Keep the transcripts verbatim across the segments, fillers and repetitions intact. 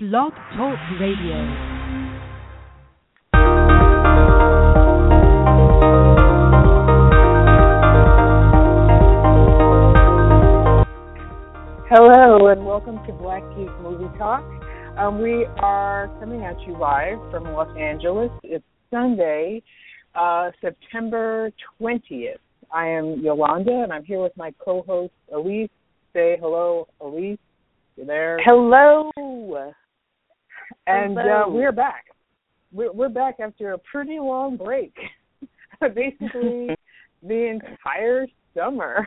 Blog Talk Radio. Hello and welcome to Black Geek Movie Talk. Um, we are coming at you live from Los Angeles. It's Sunday, uh, September twentieth. I am Yolanda and I'm here with my co-host Elise. Say hello, Elise. You there? Hello. And hello. Uh, we're back. We're, we're back after a pretty long break. Basically, the entire summer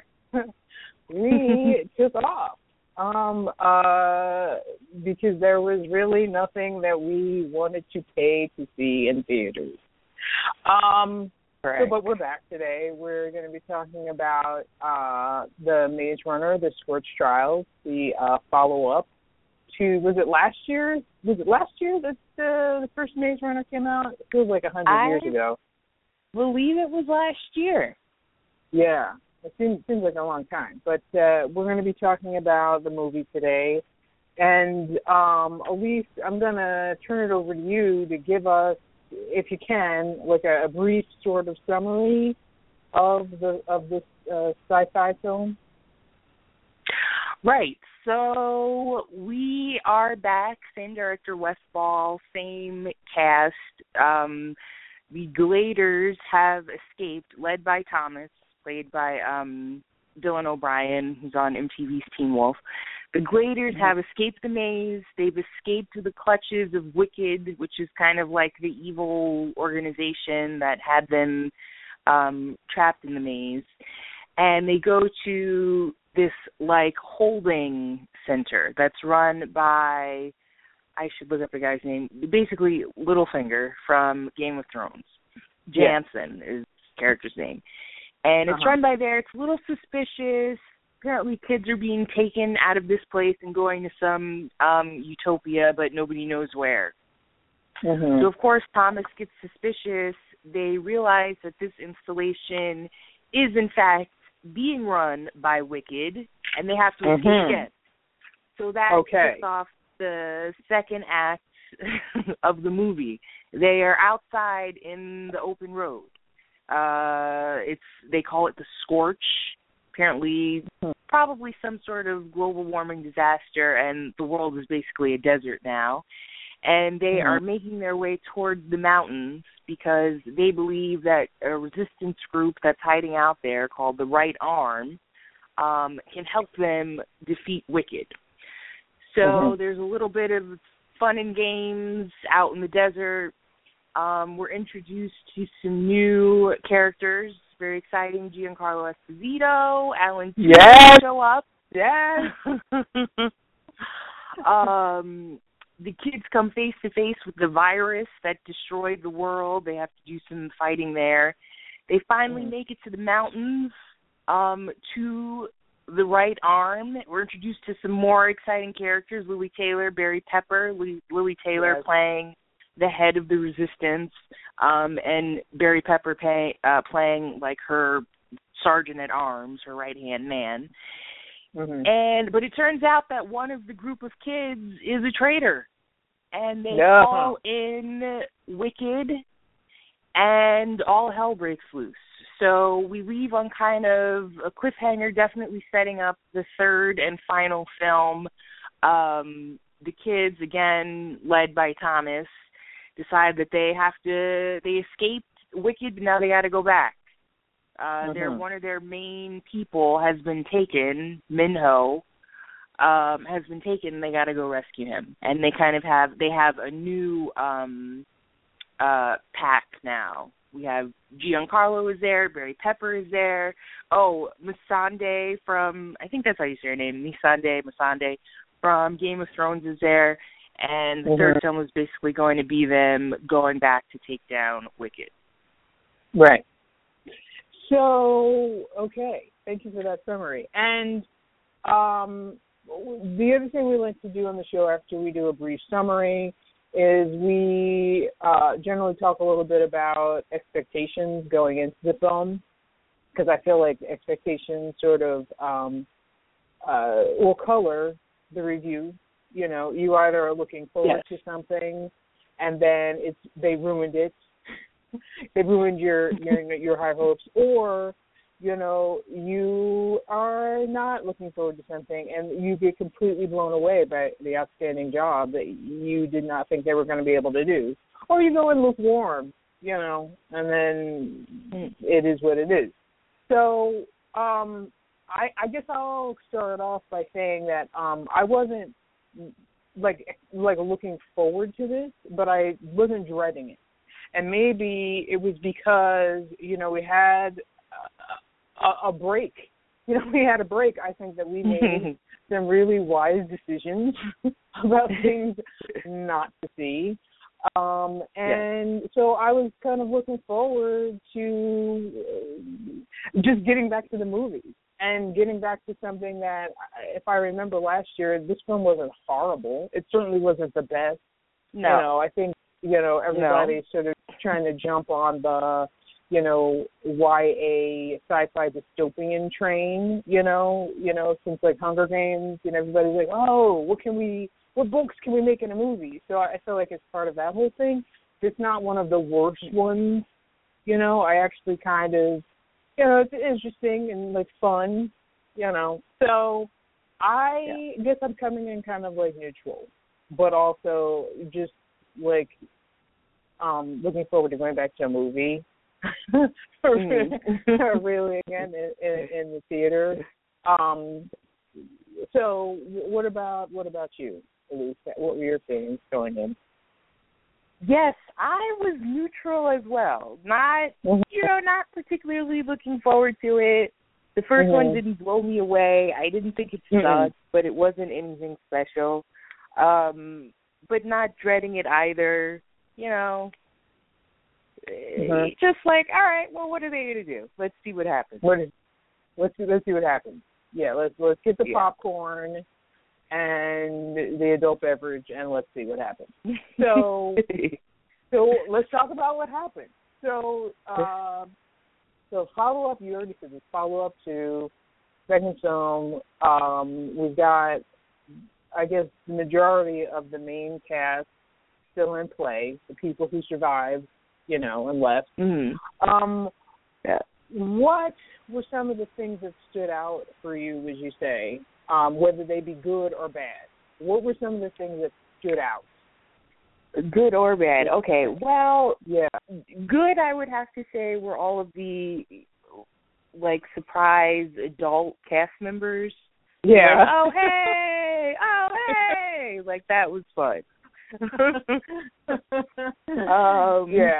we took off. Um, uh, because there was really nothing that we wanted to pay to see in theaters. Um, right. so, but we're back today. We're going to be talking about uh, the Maze Runner, the Scorch Trials, the uh, follow-up to, was it last year? Was it last year that the, the first Maze Runner came out? It feels like a hundred years ago. I believe it was last year. Yeah. It seems, seems like a long time, but uh, we're going to be talking about the movie today. And um, Elise, I'm going to turn it over to you to give us, if you can, like a, a brief sort of summary of the of this uh, sci-fi film. Right. So we are back. Same director, Wes Ball. Same cast. Um, the Gladers have escaped, led by Thomas, played by um, Dylan O'Brien, who's on M T V's Teen Wolf. The Gladers mm-hmm. have escaped the maze. They've escaped the clutches of Wicked, which is kind of like the evil organization that had them um, trapped in the maze. And they go to this, like, holding center that's run by, I should look up the guy's name, basically Littlefinger from Game of Thrones. Jansen yeah. is his character's name. And it's uh-huh. run by there. It's a little suspicious. Apparently kids are being taken out of this place and going to some um, utopia, but nobody knows where. Mm-hmm. So, of course, Thomas gets suspicious. They realize that this installation is, in fact, being run by Wicked, and they have to mm-hmm. escape it. So that okay. kicks off the second act of the movie. They are outside in the open road. Uh, it's they call it the Scorch. Apparently, probably some sort of global warming disaster, and the world is basically a desert now. And they mm-hmm. are making their way toward the mountains because they believe that a resistance group that's hiding out there called the Right Arm um, can help them defeat Wicked. So mm-hmm. there's a little bit of fun and games out in the desert. Um, we're introduced to some new characters. Very exciting. Giancarlo Esposito, Alan Tudyk yes. show up. Yes. um, the kids come face to face with the virus that destroyed the world. They have to do some fighting there. They finally mm. make it to the mountains, um, to the Right Arm. We're introduced to some more exciting characters. Lily Taylor, Barry Pepper. Lily, Lily Taylor yes. playing the head of the resistance, um, and Barry Pepper pay, uh, playing like her sergeant at arms, her right hand man. Mm-hmm. And but it turns out that one of the group of kids is a traitor, and they no. call in Wicked, and all hell breaks loose. So we leave on kind of a cliffhanger, definitely setting up the third and final film. Um, the kids, again, led by Thomas, decide that they have to, they escaped Wicked, but now they got to go back. Uh, mm-hmm. Their one of their main people has been taken, Minho, um, has been taken, and they got to go rescue him. And they kind of have, they have a new um, uh, pack now. We have Giancarlo is there, Barry Pepper is there. Oh, Missandei from, I think that's how you say her name, Missandei, Missandei from Game of Thrones is there. And the mm-hmm. third film is basically going to be them going back to take down Wicked. Right. So, okay. Thank you for that summary. And um, the other thing we like to do on the show after we do a brief summary is we uh, generally talk a little bit about expectations going into the film, because I feel like expectations sort of um, uh, will color the review You know, you either are looking forward yes. to something, and then it's they ruined it. They ruined your your your high hopes, or you know, you are not looking forward to something and you get completely blown away by the outstanding job that you did not think they were going to be able to do. Or you go in lukewarm, you know, and then it is what it is. So um, I, I guess I'll start off by saying that um, I wasn't like like looking forward to this, but I wasn't dreading it. And maybe it was because, you know, we had a, a break. You know, we had a break. I think that we made some really wise decisions about things not to see. Um, and yeah. so I was kind of looking forward to just getting back to the movies and getting back to something that, if I remember last year, this film wasn't horrible. It certainly wasn't the best. No. You know, I think, you know, everybody's no. sort of trying to jump on the, you know, Y A sci-fi dystopian train, you know, you know, since like Hunger Games, you know, everybody's like, oh, what can we, what books can we make in a movie? So I feel like it's part of that whole thing. It's not one of the worst ones, you know. I actually kind of, you know, it's interesting and like fun, you know. So I yeah. guess I'm coming in kind of like neutral, but also just like um, looking forward to going back to a movie. mm-hmm. really again in, in, in the theater. Um, so what about what about you, Elise? What were your feelings going in? Yes, I was neutral as well. Not mm-hmm. you know, not particularly looking forward to it. The first mm-hmm. one didn't blow me away. I didn't think it sucked, mm-hmm. but it wasn't anything special. Um, but not dreading it either. You know. Mm-hmm. Just like, all right, well, what are they going to do? Let's see what happens. What is, let's see, let's see what happens. Yeah, let's let's get the yeah. popcorn and the adult beverage, and let's see what happens. So, so let's talk about what happened. So, uh, so follow up. You already said this. Follow up to second film. Um, we've got, I guess, the majority of the main cast still in play. The people who survived. You know, and left. Mm-hmm. Um, yeah. What were some of the things that stood out for you, would you say, um, whether they be good or bad? What were some of the things that stood out? Good or bad? Okay, well, yeah. Good, I would have to say, were all of the, like, surprise adult cast members. Yeah. Like, oh, hey! Oh, hey! Like, that was fun. um, yeah,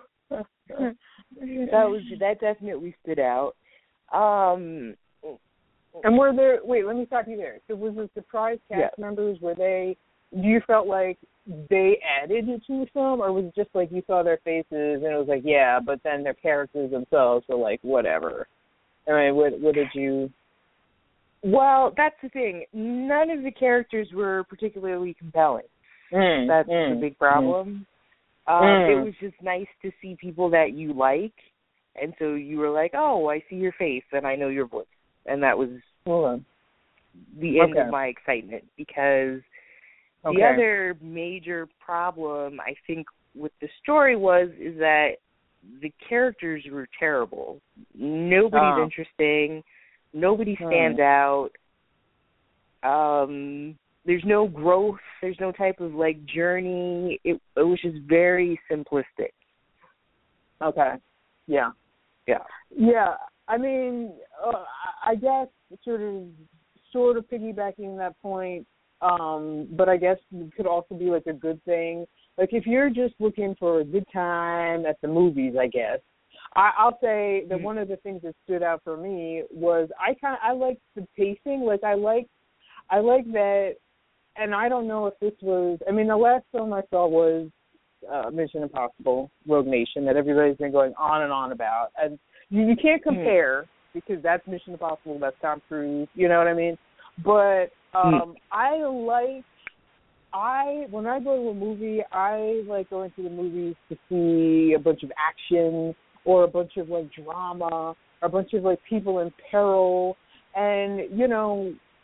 that was that definitely stood out. Um, and were there? Wait, let me stop you there. So, was the surprise cast yeah. members? Were they? Do you felt like they added to the film, or was it just like you saw their faces and it was like, yeah, but then their characters themselves were like, whatever? I mean, what, what did you? Well, that's the thing. None of the characters were particularly compelling. Mm, That's mm, the big problem. Mm. Um, mm. It was just nice to see people that you like, and so you were like, oh, I see your face, and I know your voice. And that was Hold on. the end okay. of my excitement, because okay. the other major problem, I think, with the story was is that the characters were terrible. Nobody's oh. interesting. Nobody stands mm. out. Um... There's no growth. There's no type of, like, journey. It, it was just very simplistic. Okay. Yeah. Yeah. Yeah. I mean, uh, I guess sort of sort of piggybacking that point, um, but I guess it could also be, like, a good thing. Like, if you're just looking for a good time at the movies, I guess, I, I'll say that mm-hmm. one of the things that stood out for me was I kind of, I liked the pacing. Like, I liked, I like that. And I don't know if this was, I mean, the last film I saw was uh, Mission Impossible, Rogue Nation, that everybody's been going on and on about. And you, you can't compare mm-hmm. because that's Mission Impossible, that's Tom Cruise, you know what I mean? But um, mm-hmm. I like, I, when I go to a movie, I like going to the movies to see a bunch of action or a bunch of, like, drama or a bunch of, like, people in peril. And, you know,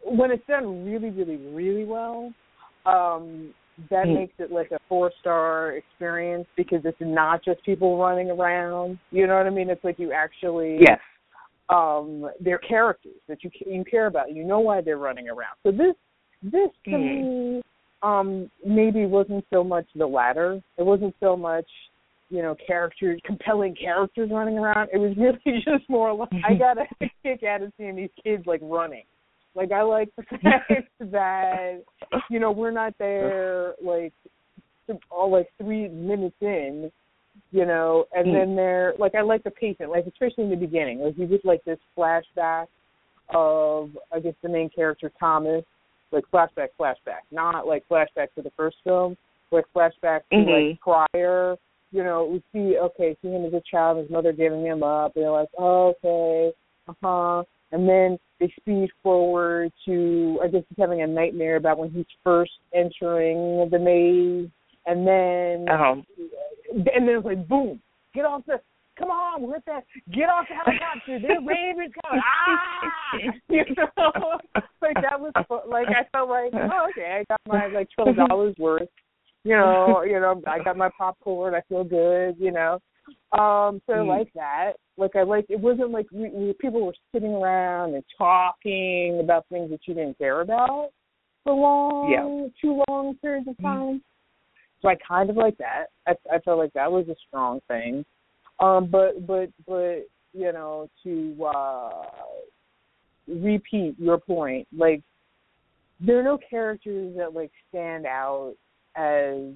when it's done really, really, really well, um, that mm. makes it like a four-star experience because it's not just people running around. You know what I mean? It's like you actually, yes, um, they're characters that you you care about. You know why they're running around. So this this to mm. me um, maybe wasn't so much the latter. It wasn't so much, you know, characters, compelling characters running around. It was really just more like I got a kick out of seeing these kids like running. Like I like the fact that, you know, we're not there like all like three minutes in, you know, and mm. then they're like I like the pacing, like especially in the beginning, like you get like this flashback of I guess the main character Thomas, like flashback, flashback, not like flashback to the first film, like flashback to mm-hmm. like prior. You know, we see, okay, see him as a child, his mother giving him up, and they're like, oh, okay, uh-huh. And then they speed forward to, I guess he's having a nightmare about when he's first entering the maze. And then, uh-huh. and then it's like, boom, get off the, come on, we're at that, get off the helicopter, there's ravens coming, ah! You know, like that was, like I felt like, oh, okay, I got my, like, twelve dollars worth. You know, you know, I got my popcorn. I feel good. You know, um, so I mm. like that. Like I like it wasn't like we, we, people were sitting around and talking about things that you didn't care about for long, yeah. too long periods of time. Mm. So I kind of like that. I, I felt like that was a strong thing. Um, but but but you know, to uh, repeat your point, like there are no characters that like stand out as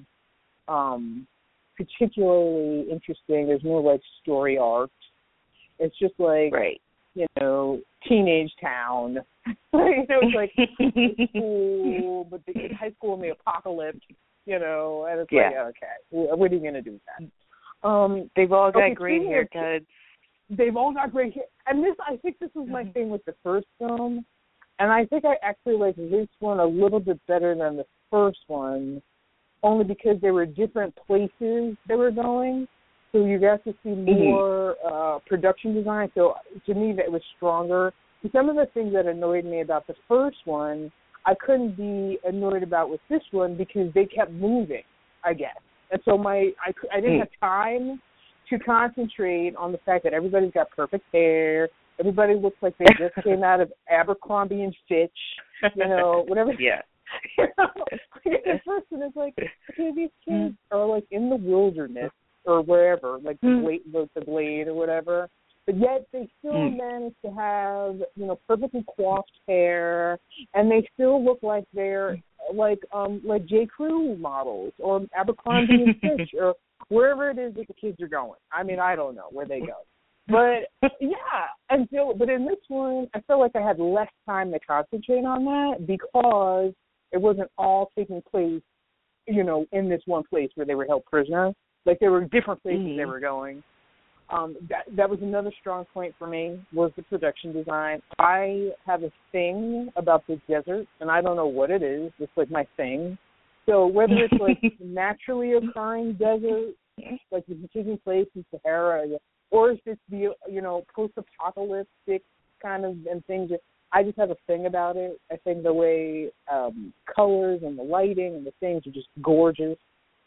um, particularly interesting. There's no like story arc. It's just like right. you know, teenage town. You know, it's like high school, but the high school in the apocalypse. You know, and it's yeah. like okay, what are you gonna do with that? Um, they've all got okay, great haircuts. They've all got great hair, and this I think this was my mm-hmm. thing with the first film, and I think I actually like this one a little bit better than the first one. Only because there were different places they were going, so you got to see more mm-hmm. uh, production design. So to me, that was stronger. And some of the things that annoyed me about the first one, I couldn't be annoyed about with this one because they kept moving, I guess. And so my I, I didn't mm. have time to concentrate on the fact that everybody's got perfect hair. Everybody looks like they just came out of Abercrombie and Fitch, you know, whatever. Yeah. You know, the person is like, okay, these kids are like in the wilderness or wherever, like the glade, the, the glade or whatever, but yet they still mm. manage to have, you know, perfectly coiffed hair, and they still look like they're like um like J. Crew models or Abercrombie and Fitch or wherever it is that the kids are going. I mean, I don't know where they go. But, yeah, and so, but in this one, I felt like I had less time to concentrate on that because it wasn't all taking place, you know, in this one place where they were held prisoner. Like, there were different places mm-hmm. they were going. Um, that that was another strong point for me, was the production design. I have a thing about the desert, and I don't know what it is. It's, like, my thing. So whether it's, like, naturally occurring desert, like it's taking place in Sahara, or if it's the, you know, post-apocalyptic kind of and things. I just have a thing about it. I think the way um, colors and the lighting and the things are just gorgeous.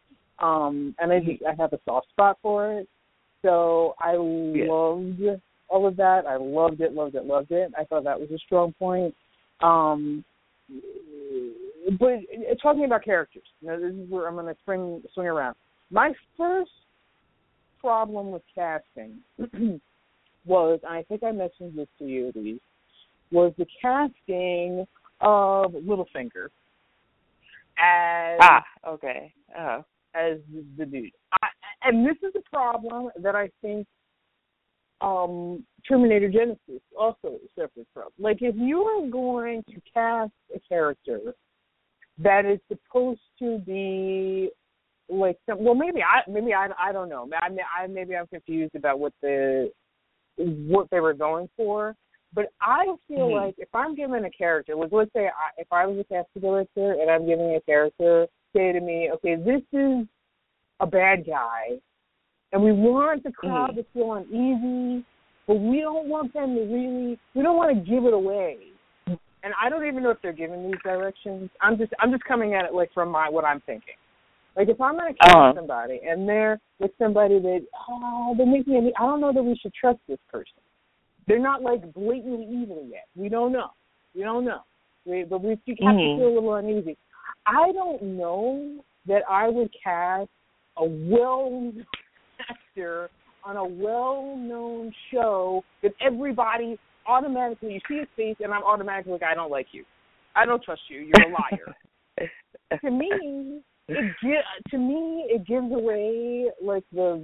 Um, and I just, I have a soft spot for it. So I yeah. loved all of that. I loved it, loved it, loved it. I thought that was a strong point. Um, but talking about characters, you know, this is where I'm going to swing, swing around. My first problem with casting was, and I think I mentioned this to you, Elise, was the casting of Littlefinger as ah okay uh-huh. as the dude. I, and this is a problem that I think um, Terminator Genesis also suffers from. Like, if you are going to cast a character that is supposed to be like some, well, maybe I maybe I, I don't know. I, I maybe I'm confused about what the what they were going for. But I feel mm-hmm. like if I'm given a character, like let's say I, if I was a casting director and I'm giving a character, say to me, okay, this is a bad guy, and we want the crowd mm-hmm. to feel uneasy, but we don't want them to really, we don't want to give it away. and I don't even know if they're giving these directions. I'm just I'm just coming at it like from my what I'm thinking. Like if I'm gonna cast uh-huh. somebody and they're with somebody that oh they make me I don't know that we should trust this person. They're not like blatantly evil yet. We don't know. We don't know. We, but we have mm-hmm. to feel a little uneasy. I don't know that I would cast a well-known actor on a well-known show that everybody automatically, you see his face, and I'm automatically like, I don't like you. I don't trust you. You're a liar. to me, it gi- to me, it gives away like the,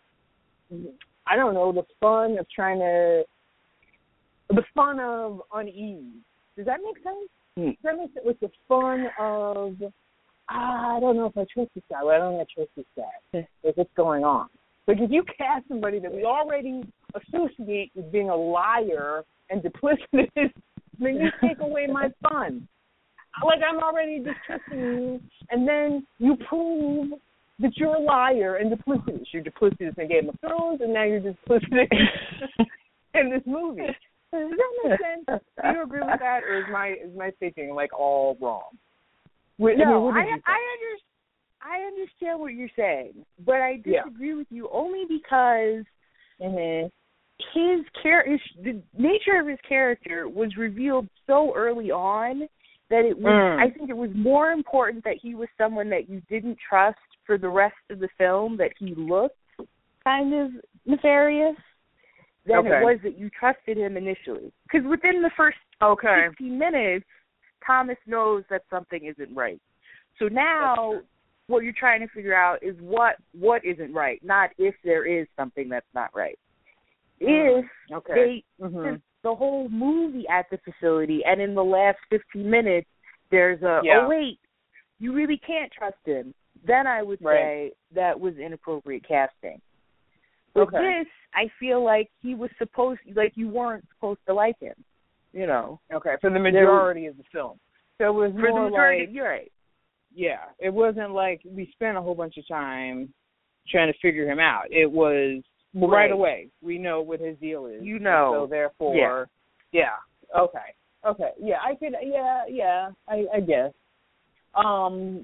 I don't know, the fun of trying to, the fun of unease. Does that make sense? Mm. Does that make sense? Like the fun of, ah, I don't know if I trust this guy. Well, I don't know if I trust this guy. Like what's going on? Like if you cast somebody that we already associate with being a liar and duplicitous, then you take away my fun. Like I'm already distrusting you, and then you prove that you're a liar and duplicitous. You're duplicitous in Game of Thrones, and now you're duplicitous in this movie. Does that make sense? Do you agree with that, or is my is my thinking like all wrong? Wait, no, I mean, I, I understand. I understand what you're saying, but I disagree yeah. with you only because mm-hmm. his char- the nature of his character was revealed so early on that it was. Mm. I think it was more important that he was someone that you didn't trust for the rest of the film, that he looked kind of nefarious, than okay. it was that you trusted him initially. Because within the first okay. fifteen minutes, Thomas knows that something isn't right. So now what you're trying to figure out is what what isn't right, not if there is something that's not right. If okay. they mm-hmm. the whole movie at the facility, and in the last fifteen minutes, there's a, yeah. oh, wait, you really can't trust him, then I would right. say that was inappropriate casting. With okay. this, I feel like he was supposed, like you weren't supposed to like him, you know. Okay, for the majority was, of the film. So it was for more the majority, like, you're right. Yeah, it wasn't like we spent a whole bunch of time trying to figure him out. It was well, right. right away. We know what his deal is. You know. So therefore, yeah. yeah. Okay. Okay. Yeah, I could. Yeah. Yeah. I, I guess. Um,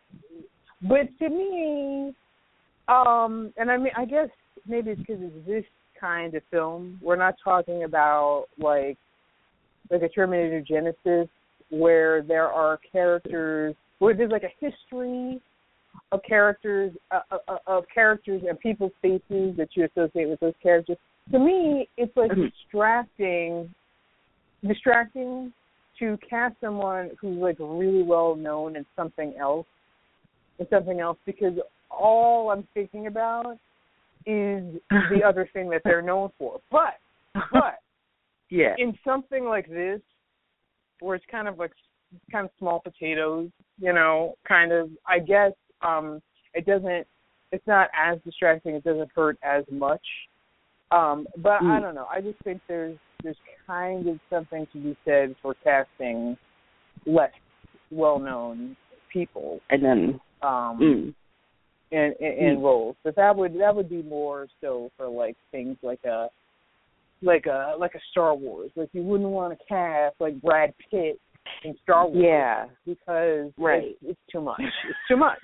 but to me, um, and I mean, I guess maybe it's because it's this kind of film. We're not talking about like like a Terminator Genesis where there are characters. Where there's like a history of characters, uh, uh, of characters and people's faces that you associate with those characters. To me, it's like distracting, distracting to cast someone who's like really well known in something else, in something else, because all I'm thinking about is the other thing that they're known for. But, but, yeah, in something like this, where it's kind of like kind of small potatoes, you know, kind of, I guess um, it doesn't, it's not as distracting, it doesn't hurt as much. Um, but mm. I don't know, I just think there's there's kind of something to be said for casting less well-known people. And then, um, mm. in, in, in mm. roles. But that would, that would be more so for like things like a, like a, like a Star Wars. Like you wouldn't want to cast like Brad Pitt in Star Wars, yeah, because right. it's, it's too much. It's too much.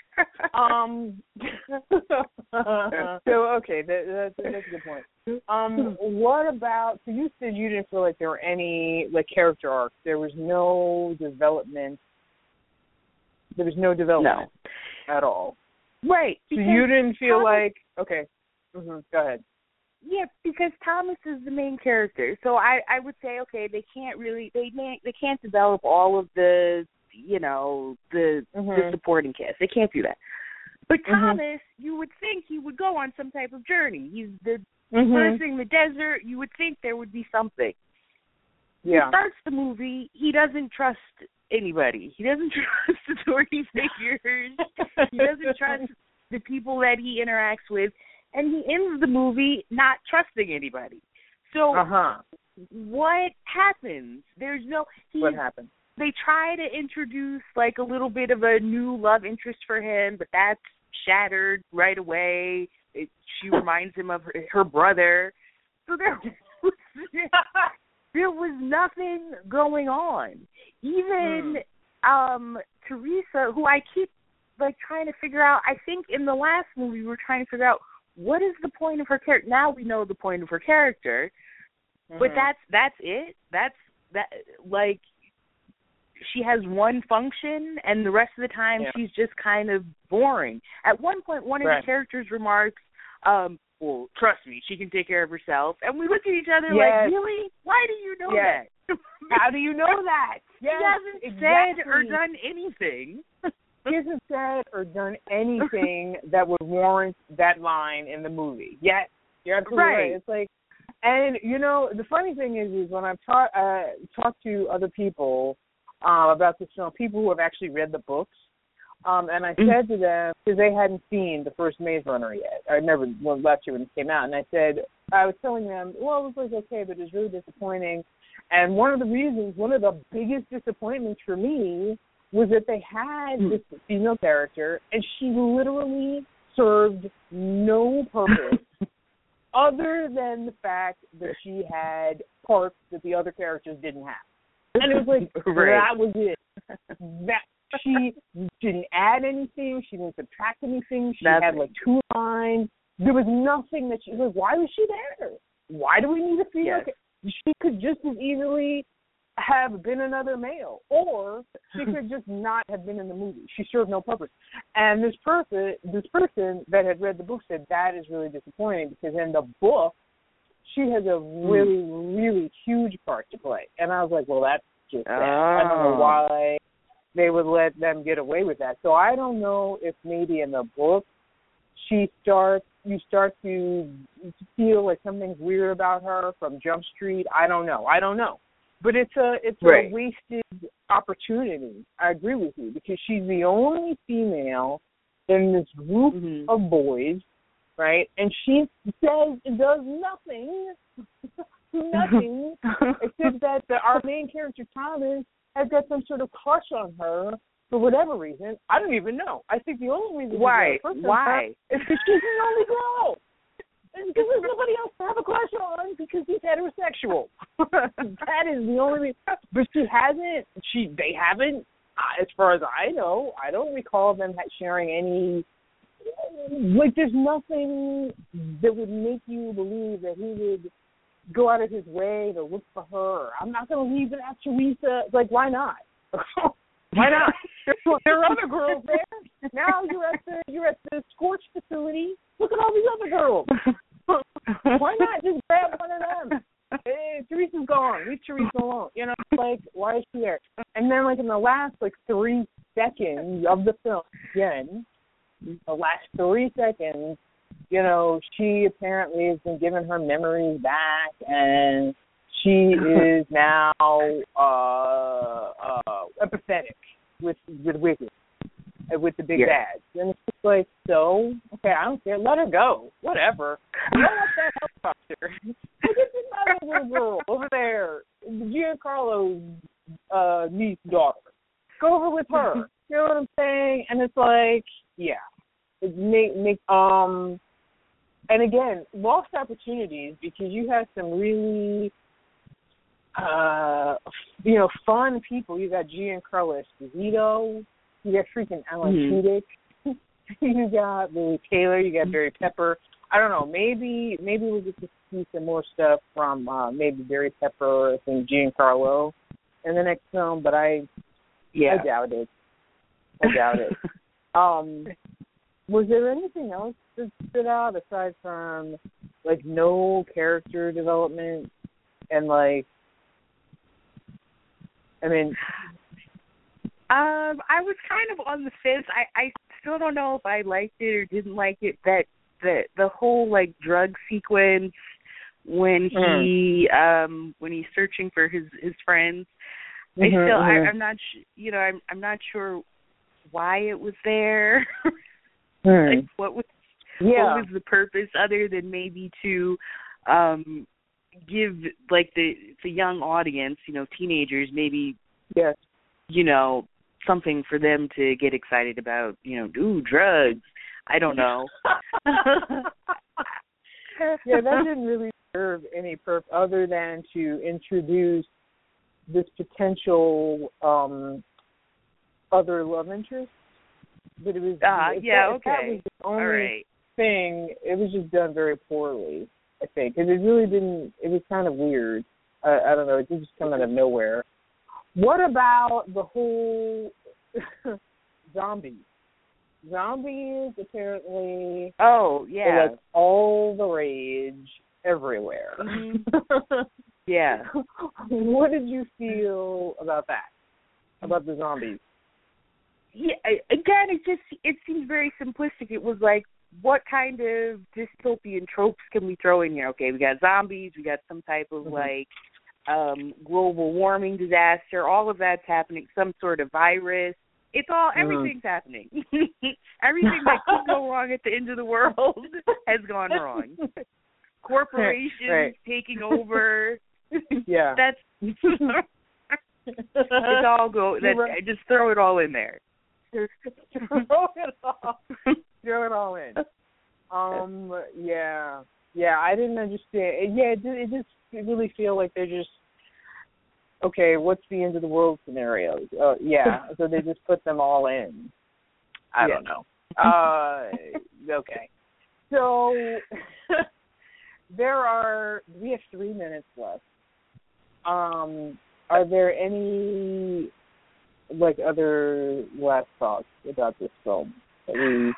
um. so okay, that, that's, that's a good point. Um, what about? So you said you didn't feel like there were any like character arcs. There was no development. There was no development no. at all. Right. So you didn't feel Thomas, like okay. Mm-hmm, go ahead. Yeah, because Thomas is the main character, so I, I would say okay, they can't really they may, they can't develop all of the you know the mm-hmm. the supporting cast. They can't do that. But Thomas, mm-hmm. you would think he would go on some type of journey. He's the mm-hmm. person in the desert. You would think there would be something. Yeah. He starts the movie. He doesn't trust anybody. He doesn't trust authority figures. He doesn't trust the people that he interacts with. And he ends the movie not trusting anybody. So uh-huh. what happens? There's no... What happens? They try to introduce like a little bit of a new love interest for him, but that's shattered right away. It, she reminds him of her, her brother. So there was, there was nothing going on. Even mm. um, Teresa, who I keep like trying to figure out. I think in the last movie we were trying to figure out what is the point of her character. Now we know the point of her character, mm-hmm. but that's that's it. That's that like. She has one function, and the rest of the time yeah. she's just kind of boring. At one point, one of right. the characters remarks, um, well, trust me, she can take care of herself. And we look at each other yes. like, really? Why do you know yes. that? How do you know that? Yes, she hasn't exactly. said or done anything. She hasn't said or done anything that would warrant that line in the movie. Yes, you're absolutely right. right. It's like, and, you know, the funny thing is, is when I've ta- uh, talked to other people, Uh, about this film, people who have actually read the books, um, and I mm-hmm. said to them, because they hadn't seen the first Maze Runner yet, I never, well, last year when it came out, and I said, I was telling them, well, it was like okay, but it was really disappointing, and one of the reasons, one of the biggest disappointments for me was that they had mm-hmm. this female character, and she literally served no purpose other than the fact that she had parts that the other characters didn't have. And it was like, right. that was it. That she didn't add anything. She didn't subtract anything. She That's had like two lines. There was nothing that she was like, why was she there? Why do we need a female? Yes. She could just as easily have been another male, or she could just not have been in the movie. She served no purpose. And this person, this person that had read the book said that is really disappointing because in the book, she has a really, really huge part to play. And I was like, well, that's just that. Oh. I don't know why they would let them get away with that. So I don't know if maybe in the book she starts, you start to feel like something's weird about her from Jump Street. I don't know. I don't know. But it's a it's right. a wasted opportunity. I agree with you because she's the only female in this group mm-hmm. of boys. Right, and she says does nothing, nothing, except that the, our main character Thomas has got some sort of crush on her for whatever reason. I don't even know. I think the only reason why why is because she's the only girl. It's because there's nobody else to have a crush on because he's heterosexual. That is the only reason. But she hasn't. She they haven't. Uh, as far as I know, I don't recall them sharing any. Like, there's nothing that would make you believe that he would go out of his way to look for her. I'm not going to leave it at Teresa. Like, why not? Why not? There are other girls there. Now you're at the you're at the Scorch facility. Look at all these other girls. Why not just grab one of them? Hey, Teresa's gone. Leave Teresa alone. You know, like, why is she there? And then, like, in the last, like, three seconds of the film, again, the last three seconds, you know, she apparently has been given her memories back, and she is now uh, uh, empathetic with with Wicked, uh, with the big yeah. bad. And it's just like, so, okay, I don't care. Let her go. Whatever. You don't want that helicopter. Look at this other little girl over there, Giancarlo's uh, niece daughter. Go over with her. You know what I'm saying? And it's like, yeah, it make make um, and again, lost opportunities because you have some really, uh, you know, fun people. You got Giancarlo Esposito, you got freaking Alan mm-hmm. Tudyk, you got Lily Taylor, you got Barry Pepper. I don't know. Maybe maybe we'll get to see some more stuff from uh, maybe Barry Pepper and Giancarlo in the next film, but I, yeah, I doubt it. I doubt it. Um, was there anything else that stood out aside from, like, no character development and, like, I mean... Um, I was kind of on the fence. I, I still don't know if I liked it or didn't like it. That the the whole, like, drug sequence when he mm. um when he's searching for his his friends. Mm-hmm, I still mm-hmm. I, I'm not sh- you know I'm I'm not sure why it was there. mm. Like what was yeah. what was the purpose other than maybe to um give, like, the the young audience, you know, teenagers, maybe yes. you know, something for them to get excited about, you know, ooh, drugs. I don't know. Yeah, that didn't really serve any purpose other than to introduce this potential um, other love interest. But it was uh, if yeah, that, if okay. that was the only All right. thing, it was just done very poorly, I think, because it really didn't. It was kind of weird. Uh, I don't know. It did just come out of nowhere. What about the whole zombies? Zombies apparently. Oh yeah. Are like all the rage everywhere. Mm-hmm. Yeah. What did you feel about that? About the zombies? Yeah. Again, it just it seems very simplistic. It was like, what kind of dystopian tropes can we throw in here? Okay, we got zombies. We got some type of mm-hmm. like um, global warming disaster. All of that's happening. Some sort of virus. It's all mm-hmm. everything's happening. Everything that could go wrong at the end of the world has gone wrong. Corporations right. taking over. Yeah, that's it's all go. That right. Just throw it all in there. throw it all. Throw it all in. Um. Yeah. Yeah. I didn't understand. Yeah. It, it just it really feel like they're just okay. What's the end of the world scenario? Uh, yeah. So they just put them all in. I yeah. don't know. Uh. Okay. So. There are, we have three minutes left. Um, are there any, like, other last thoughts about this film that we...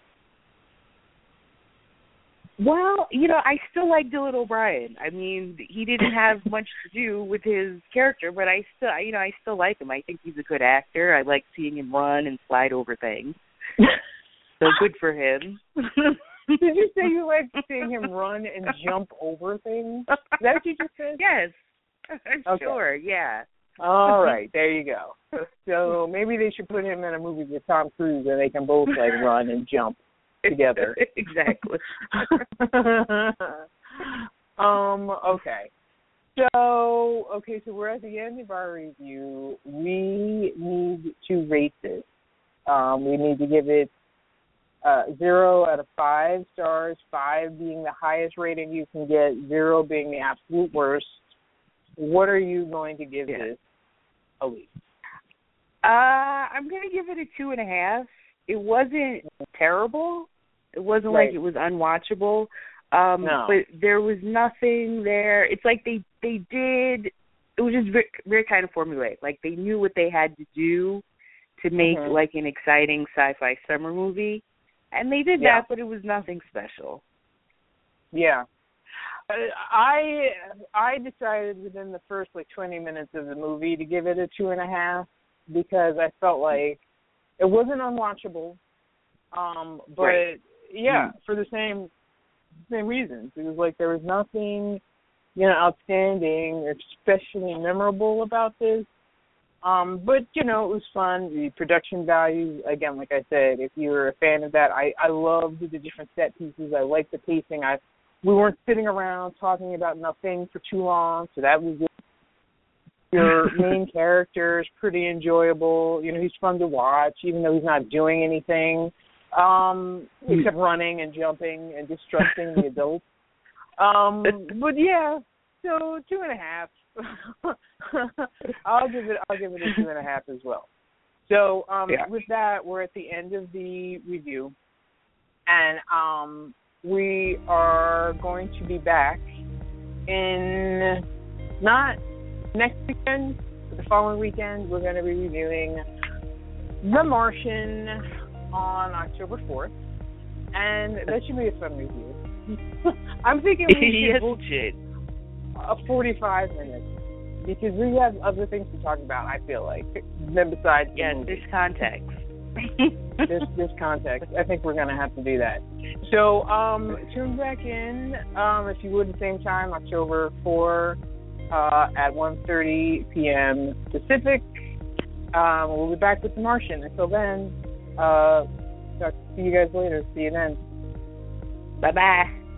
Well, you know, I still like Dylan O'Brien. I mean, he didn't have much to do with his character, but I still, you know, I still like him. I think he's a good actor. I like seeing him run and slide over things. So good for him. Did you say you like seeing him run and jump over things? Is that what you just said? Yes. Okay. Sure, yeah. All right, there you go. So maybe they should put him in a movie with Tom Cruise and they can both, like, run and jump together. Exactly. um, okay. So, okay, so we're at the end of our review. We need to rate this. Um, we need to give it Uh, zero out of five stars, five being the highest rating you can get, zero being the absolute worst. What are you going to give yeah. this, Elise? Uh, I'm going to give it a two and a half. It wasn't terrible. It wasn't right. like it was unwatchable. Um, no. But there was nothing there. It's like they, they did, it was just very, very kind of formulaic. Like they knew what they had to do to make mm-hmm. like an exciting sci-fi summer movie. And they did yeah. that, but it was nothing special. Yeah. I I decided within the first, like, twenty minutes of the movie to give it a two and a half because I felt like it wasn't unwatchable. Um, but, right. yeah, mm. for the same same reasons. It was like there was nothing, you know, outstanding or especially memorable about this. Um, but, you know, it was fun. The production value, again, like I said, if you're a fan of that, I, I loved the different set pieces. I liked the pacing. I We weren't sitting around talking about nothing for too long, so that was good. Your main character is pretty enjoyable. You know, he's fun to watch, even though he's not doing anything um, except running and jumping and distrusting the adults. Um, but, yeah, so two and a half. I'll give it. I'll give it a two and a half as well. So um, yeah. with that, we're at the end of the review, and um, we are going to be back in not next weekend, but the following weekend. We're going to be reviewing The Martian on October fourth, and that should be a fun review. I'm thinking we should bullshit. A forty-five minutes, because we have other things to talk about, I feel like, than besides the yes, movie. there's context. this this context. I think we're going to have to do that. So um, tune back in, um, if you would, at the same time, October fourth uh, at one thirty p.m. Pacific. Um, we'll be back with The Martian. Until then, uh, see you guys later. See you then. Bye-bye.